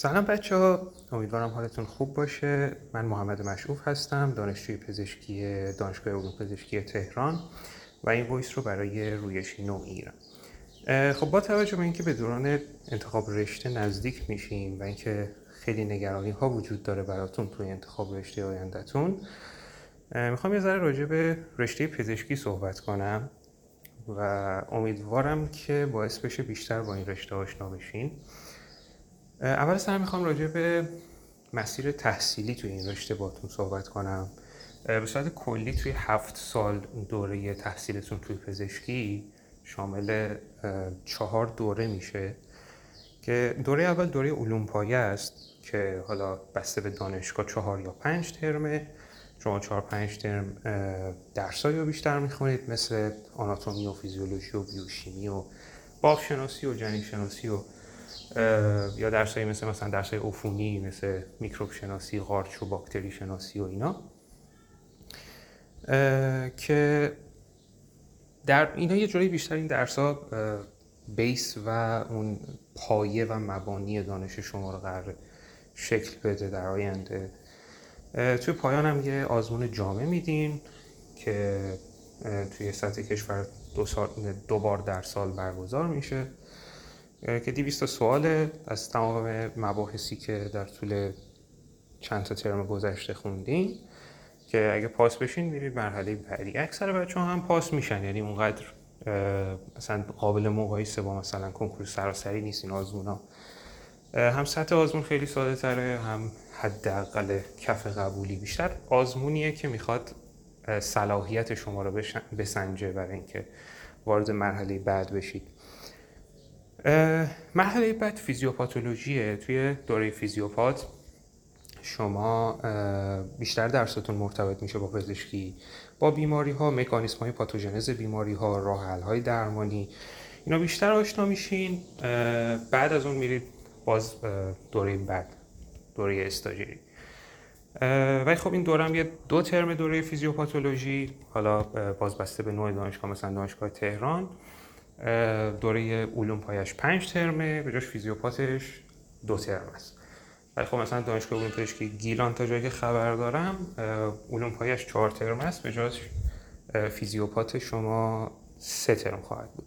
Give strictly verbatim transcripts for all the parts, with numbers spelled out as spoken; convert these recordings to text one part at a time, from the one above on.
سلام بچه ها، امیدوارم حالتون خوب باشه. من محمد مشعوف هستم، دانشجوی پزشکی دانشگاه علوم پزشکی تهران و این وایس رو برای رویشی نو میگیرم. خب با توجه به اینکه به دوران انتخاب رشته نزدیک میشیم و اینکه خیلی نگرانی ها وجود داره براتون توی انتخاب رشته آیندهتون، میخوام یه ذره راجع به رشته پزشکی صحبت کنم و امیدوارم که باعث بشه بیشتر با این رشته آشنا بشین. اول سر میخوام راجع به مسیر تحصیلی توی این رشته باتون صحبت کنم. به صورت کلی توی هفت سال دوره تحصیلتون توی پزشکی شامل چهار دوره میشه که دوره اول دوره علوم پایه است که حالا بسته به دانشگاه چهار یا پنج ترمه. شما چهار پنج ترم درسایی رو بیشتر میخونید، مثل آناتومی و فیزیولوژی و بیوشیمی و باغشناسی و جنین شناسی و یا درسایی مثل مثلا درسای عفونی مثل میکروب شناسی، قارچ و باکتری شناسی و اینا، که در اینا یه جوری بیشتر این درس‌ها بیس و اون پایه و مبانی دانش شما رو قرار شکل بده در آینده. توی پایان هم یه آزمون جامع میدین که توی سطح کشور دو, سال، دو بار در سال برگزار میشه که دویست سواله از تمام مباحثی که در طول چند تا ترم گذشته خوندین، که اگه پاس بشین میرید مرحله بعدی. اکثر بچه‌ها هم پاس میشن، یعنی اونقدر مثلا قابل مقایسه با مثلا کنکور سراسری نیست این آزمونا. هم سطح آزمون خیلی ساده تره، هم حداقل کف قبولی بیشتر. آزمونیه که میخواد صلاحیت شما رو بسنجه برای اینکه وارد مرحله بعد بشید. مرحله بعد فیزیوپاتولوژیه. توی دوره فیزیوپات شما بیشتر درستون مرتبط میشه با پزشکی، با بیماری ها، مکانیسم های پاتوژنز بیماری ها، راه حل های درمانی، اینا بیشتر آشنا میشین. بعد از اون میرید باز دوره بعد، دوره استاژری. ولی خب این دوره هم یه دو ترم دوره فیزیوپاتولوژی، حالا باز بسته به نوع دانشگاه، مثلا دانشگاه تهران دوره علوم پایش پنج ترمه، به جاش فیزیوپاتش دو ترم است. ولی خب مثلا دانشگاه علوم پزشکی گیلان تا جایی که خبر دارم علوم پایش چهار ترم است، به جاش فیزیوپات شما سه ترم خواهد بود.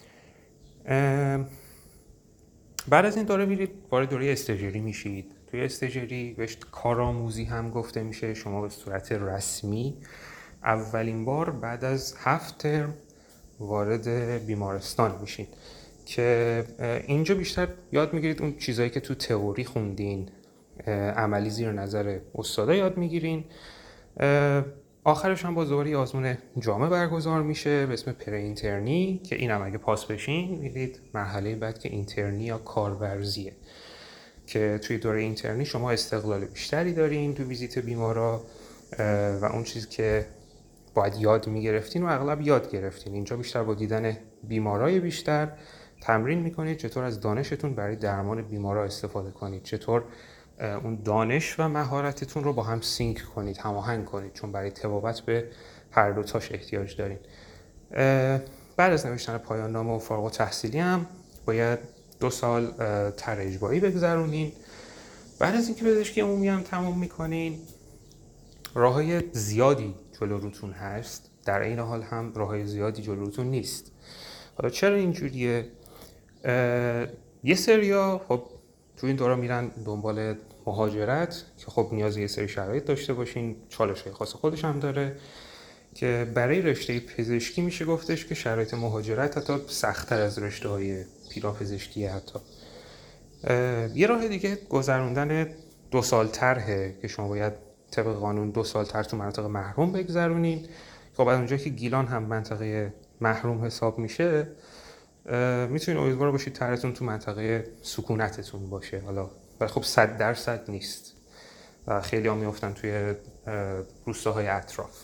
بعد از این دوره میرید وارد دوره استاژری میشید. توی استاژری بهش کارآموزی هم گفته میشه. شما به صورت رسمی اولین بار بعد از هفت ترم وارد بیمارستان میشین که اینجا بیشتر یاد میگیرید اون چیزایی که تو تئوری خوندین، عملی زیر نظر استادا یاد میگیرین. آخرش هم با دوباره آزمون جامع برگزار میشه به اسم پری اینترنی که اینم اگه پاس بشین میرید مرحله بعد که اینترنی یا کارورزیه، که توی دوره اینترنی شما استقلال بیشتری دارین تو ویزیت بیمارا و اون چیزی که باید یاد میگرفتین و اغلب یاد گرفتین. اینجا بیشتر با دیدن بیمارای بیشتر تمرین میکنید چطور از دانشتون برای درمان بیمارا استفاده کنید، چطور اون دانش و مهارتتون رو با هم سینک کنید، هماهنگ کنید، چون برای طبابت به هر دو تاش احتیاج دارین. بعد از نوشتن پایان نامه و فارغ التحصیلی هم باید دو سال تر اجباری بگذرونین. بعد از اینکه پزشکی عمومی هم تموم میکنین، راههای زیادی جلو روتون هست، در این حال هم راههای زیادی جلو روتون نیست. حالا چرا اینجوریه؟ یه سریا خب تو این دوره میرن دنبال مهاجرت که خب نیاز یه سری شرایط داشته باشین، چالش‌های خاص خودش هم داره که برای رشته پزشکی میشه گفتش که شرایط مهاجرت حتی سخت‌تر از رشته‌های پیراپزشکی. حتی یه راه دیگه گذروندن دو سال تره که شما باید طبق قانون دو سال تر تو مناطق محروم بگذرونین. خب از اونجایی که گیلان هم منطقه محروم حساب میشه، میتونین امیدوار باشید ترتون تو منطقه سکونتتون باشه. حالا ولی خب صد درصد نیست و خیلی ها میافتن توی روستاهای اطراف.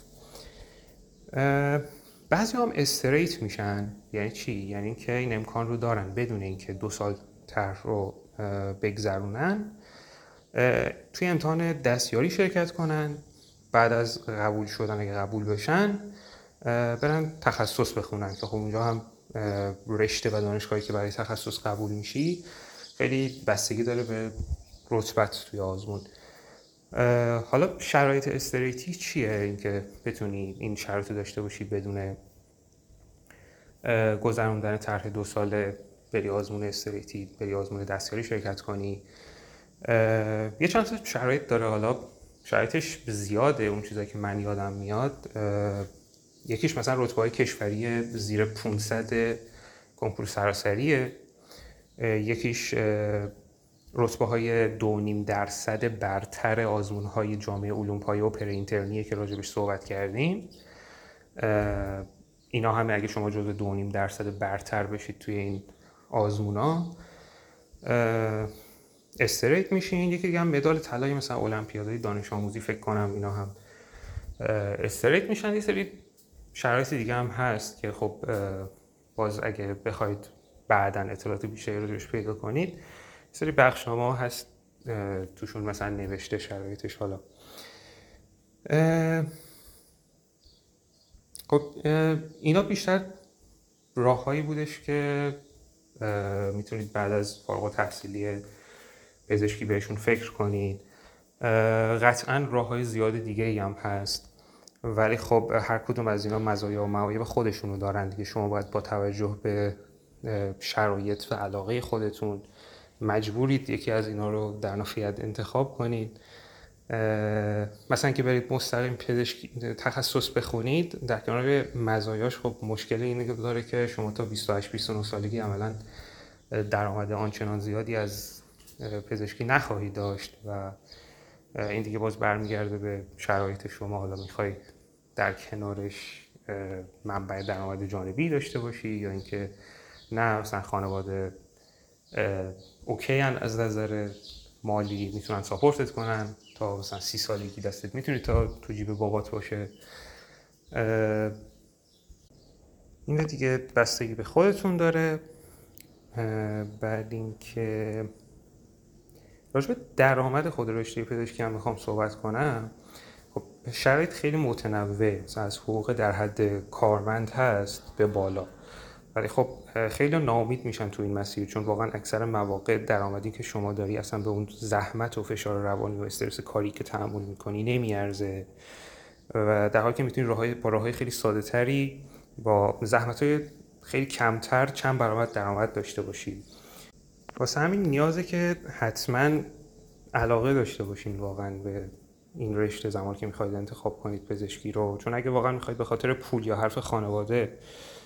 بعضی هم استریت میشن. یعنی چی؟ یعنی اینکه این امکان رو دارن بدون اینکه دو سال تر رو بگذرونن توی امتحان دستیاری شرکت کنن، بعد از قبول شدن اگه قبول بشن برن تخصص بخونن که خب اونجا هم رشته و دانشگاهی که برای تخصص قبول میشی خیلی بستگی داره به رتبت توی آزمون. حالا شرایط استریتی چیه اینکه بتونی این شرایط داشته باشی بدون گذروندن طرح دو ساله بری آزمون استریتی، بری آزمون دستیاری شرکت کنی؟ یه چند تا شرایط داره، حالا شرایطش زیاده. اون چیزایی که من یادم میاد یکیش مثلا رتبه‌های کشوری زیر پانصد کنکور سراسریه، یکیش رتبه‌های دو نیم درصد برتر آزمون‌های جامعه علوم پایه و پره اینترنیه که راجبش صحبت کردیم. اینا همه اگه شما جزو دو نیم درصد برتر بشید توی این آزمونا استریت میشین. یکی دیگه هم مدال طلای مثلا المپیادهای دانش آموزی فکر کنم اینا هم استریت میشن. یه سری شرایط دیگه هم هست که خب باز اگه بخواید بعداً اطلاعات بیشتری رو روش پیدا کنید، یه سری بخشنامه ها هست توشون مثلا نوشته شرایطش. حالا خب اینا بیشتر راههایی بودش که میتونید بعد از فارغ التحصیلی پزشکی بهشون فکر کنید. قطعاً راههای زیاد دیگه ای هم هست، ولی خب هر کدوم از اینا مزایا و معایب خودشونو دارن دیگه. شما باید با توجه به شرایط و علاقه خودتون مجبورید یکی از اینا رو در نهایت انتخاب کنید. مثلا که برید مستقیم پزشکی تخصص بخونید، در کنار مزایاش خب مشکل اینه داره که شما تا بیست و هشت بیست و نه سالگی عملاً درآمد آنچنان زیادی از پزشکی نخواهید داشت و این دیگه باز برمیگرده به شرایط شما. حالا میخوای در کنارش منبع درآمد جانبی داشته باشی یا اینکه نه مثلا خانواده اوکی ان از نظر مالی، میتونن ساپورتت کنن تا مثلا سی سالگی دستت میتونی تا تو جیب بابات باشه. این دیگه بستگی به خودتون داره. بعد اینکه راجع به درآمد خود رشته پزشکی هم میخوام صحبت کنم. خب شرایط خیلی متنوع، مثلا از حقوق در حد کارمند هست به بالا، ولی خب خیلی ناامید میشن تو این مسیر، چون واقعا اکثر مواقع درآمدی که شما داری اصلا به اون زحمت و فشار روانی و استرس کاری که تحمل میکنی نمیارزه و در حالی که میتونی راههای با راههای خیلی ساده تری با زحمت‌های خیلی کمتر چند برابر درآمد داشته باشی. واسه همین نیازه که حتما علاقه داشته باشین واقعا به این رشته زمانی که میخواید انتخاب کنید پزشکی رو، چون اگه واقعا میخواید به خاطر پول یا حرف خانواده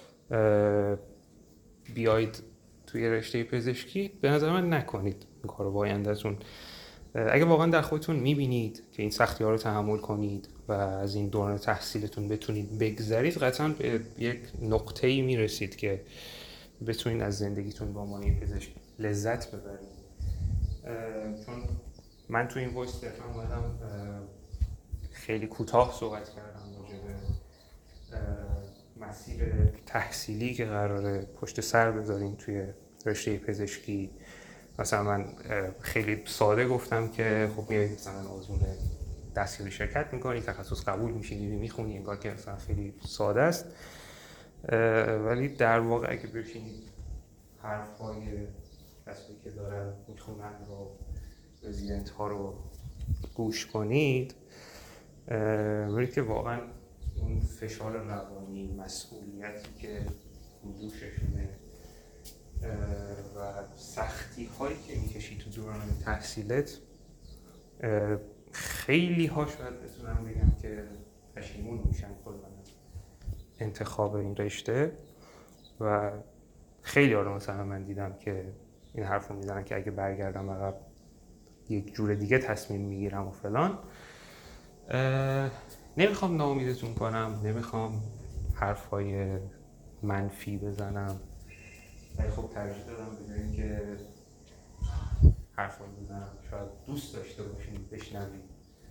بیاید توی رشته پزشکی، به نظر من نکنید این کارو با آینده‌تون. اگه واقعا در خودتون میبینید که این سختی‌ها رو تحمل کنید و از این دوران تحصیلتون بتونید بگذرید، قطعاً به یک نقطه‌ای میرسید که بتونید از زندگیتون با عنوان پزشک لذت ببرید. چون من تو این وایس دفعه اومدم خیلی کوتاه صحبت کردم راجع به مسیر تحصیلی که قراره پشت سر بذاریم توی رشته پزشکی. مثلا من خیلی ساده گفتم که خب میایید مثلا آزمون دستیاری شرکت میکنی، تخصص قبول میشی، میخونی، انگار که مثلا خیلی ساده است، ولی در واقع اگه بشینید حرفای کسایی که دارن میخونن رو رزیدنت ها رو گوش کنید، میبینید که واقعا اون فشار روانی، مسئولیتی که دوششونه و سختی هایی که میکشی تو دوران تحصیلت، خیلی ها شاید بتونم بگم که پشیمون میشن کلا انتخاب این رشته و خیلی ها رو مثلا من دیدم که این حرف رو میزنن که اگه برگردم عقب یک جور دیگه تصمیم میگیرم و فلان. نمیخوام ناامیدتون کنم، نمیخوام حرفای منفی بزنم، ولی خب ترجیح دادم به جای اینکه حرفای بزنم شاید دوست داشته باشین بشنوید،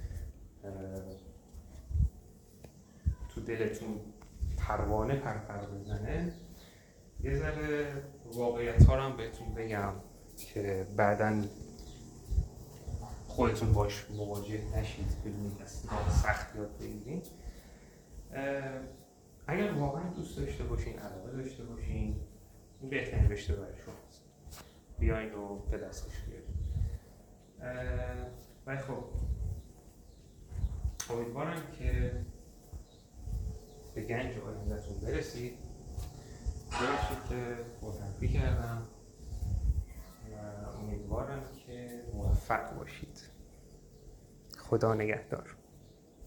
تو دلتون پروانه پرپر بزنه، یه ذره واقعیت ها رو هم بهتون بگم که بعداً خودتون باش مواجه نشید، ببینید از سخت یاد بگیرید. اگر واقعا دوست داشته باشین، علاقه داشته باشین، این بهترین رشته برای شماست، بیاین و به دستش بیارید. و خب امیدوارم که به گنج آینده‌تون برسید. ببخشید که معرفی کردم و امیدوارم که موفق باشید. خدا نگهدار.